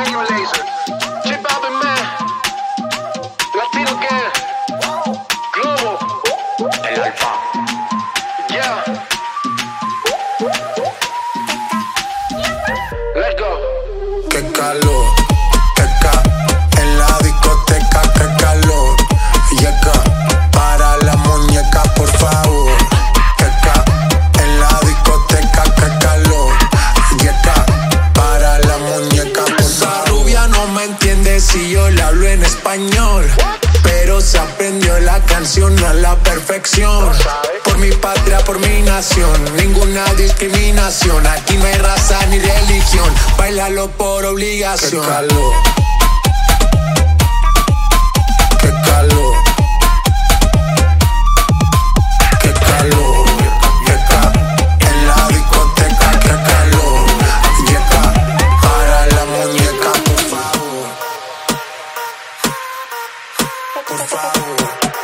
Genio Laser, J Balvin Man, Latino Gang, Globo, el Alfa. Yeah. Let's go. Qué calor, en la discoteca, qué calor. Yeca, para la muñeca, por favor. Yeca, en la discoteca, qué calor. Yeca, para la muñeca, por favor. Esa rubia no me entiende si yo le hablo en español, pero se aprendió la canción a la perfección. Por mi patria, por mi nación, ninguna discriminación. Aquí no hay raza ni religión, bailalo por obligación. Qué calor, qué calor, qué calor. Yeca, en la discoteca, qué calor. Yeca, para la muñeca, por favor. Por favor.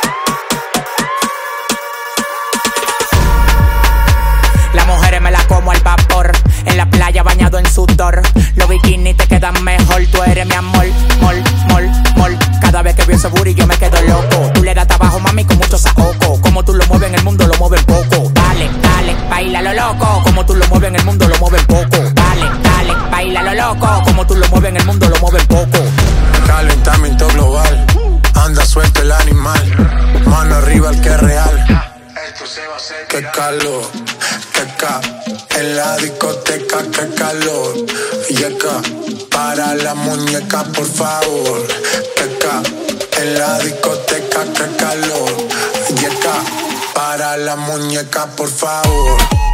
Las mujeres me la como al vapor, en la playa bañado en sudor. Los bikinis te quedan mejor, tú eres mi amor, mol, mol, mol. Cada vez que veo ese booty yo me quedo loco. Tú le das trabajo, mami, con mucho saoco. Como tú lo mueves en el mundo, lo mueves poco. Dale, dale, baila lo loco. Como tú lo mueves en el mundo, lo mueves poco. Dale, dale, baila lo loco. Como tú lo mueves en el mundo, lo mueves poco. Calentamiento global, anda suelto el animal. Mano arriba el que es real. Esto se va a hacer. Qué calor, en la discoteca, qué calor. Yeca, para la muñeca, por favor. Yeca, en la discoteca, qué calor. Yeca, para la muñeca, por favor.